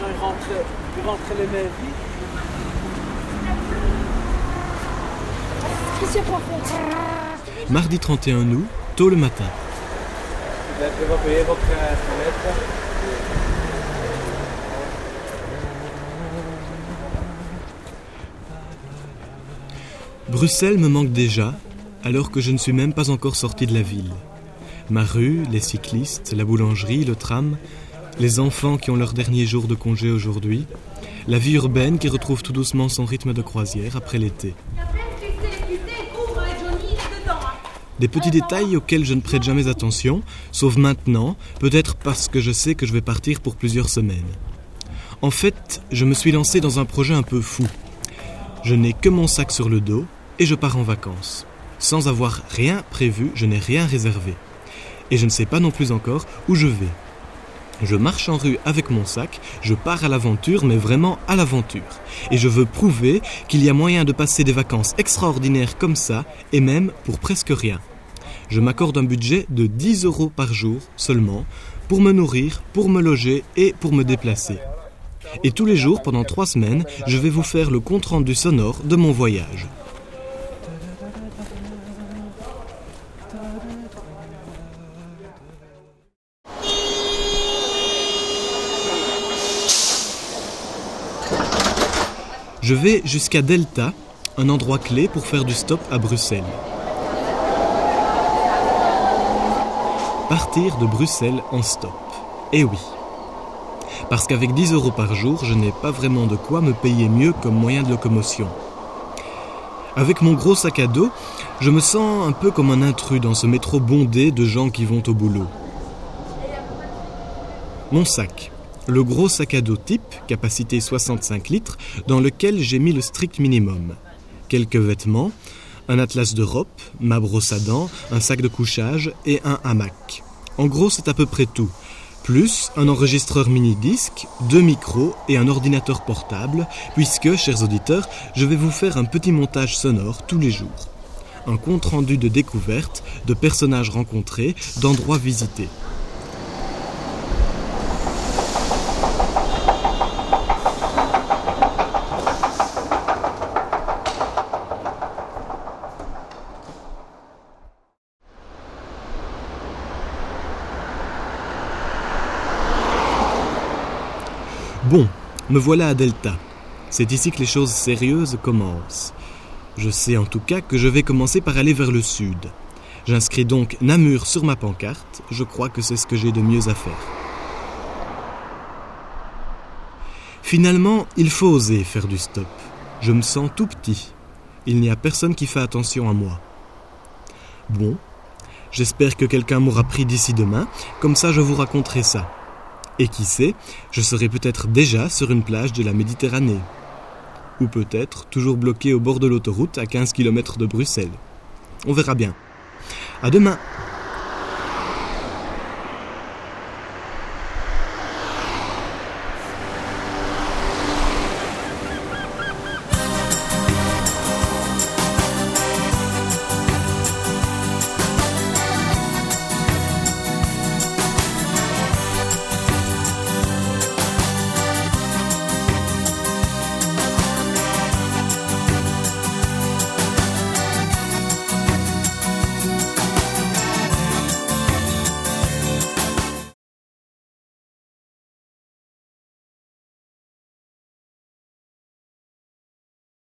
il rentrait les mains vides. Mardi 31 août, tôt le matin. Bruxelles me manque déjà, alors que je ne suis même pas encore sorti de la ville. Ma rue, les cyclistes, la boulangerie, le tram, les enfants qui ont leur dernier jour de congé aujourd'hui, la vie urbaine qui retrouve tout doucement son rythme de croisière après l'été. Des petits détails auxquels je ne prête jamais attention, sauf maintenant, peut-être parce que je sais que je vais partir pour plusieurs semaines. En fait, je me suis lancé dans un projet un peu fou. Je n'ai que mon sac sur le dos et je pars en vacances. Sans avoir rien prévu, je n'ai rien réservé. Et je ne sais pas non plus encore où je vais. Je marche en rue avec mon sac, je pars à l'aventure, mais vraiment à l'aventure. Et je veux prouver qu'il y a moyen de passer des vacances extraordinaires comme ça, et même pour presque rien. Je m'accorde un budget de 10 € par jour seulement, pour me nourrir, pour me loger et pour me déplacer. Et tous les jours, pendant 3 semaines, je vais vous faire le compte-rendu sonore de mon voyage. Je vais jusqu'à Delta, un endroit clé pour faire du stop à Bruxelles. Partir de Bruxelles en stop. Eh oui. Parce qu'avec 10 € par jour, je n'ai pas vraiment de quoi me payer mieux comme moyen de locomotion. Avec mon gros sac à dos, je me sens un peu comme un intrus dans ce métro bondé de gens qui vont au boulot. Mon sac. Le gros sac à dos type, capacité 65 litres, dans lequel j'ai mis le strict minimum. Quelques vêtements, un atlas d'Europe, ma brosse à dents, un sac de couchage et un hamac. En gros, c'est à peu près tout. Plus un enregistreur mini-disque, 2 micros et un ordinateur portable, puisque, chers auditeurs, je vais vous faire un petit montage sonore tous les jours. Un compte-rendu de découverte, de personnages rencontrés, d'endroits visités. Bon, me voilà à Delta. C'est ici que les choses sérieuses commencent. Je sais en tout cas que je vais commencer par aller vers le sud. J'inscris donc Namur sur ma pancarte, je crois que c'est ce que j'ai de mieux à faire. Finalement, il faut oser faire du stop. Je me sens tout petit. Il n'y a personne qui fait attention à moi. Bon, j'espère que quelqu'un m'aura pris d'ici demain, comme ça je vous raconterai ça. Et qui sait, je serai peut-être déjà sur une plage de la Méditerranée. Ou peut-être toujours bloqué au bord de l'autoroute à 15 km de Bruxelles. On verra bien. À demain!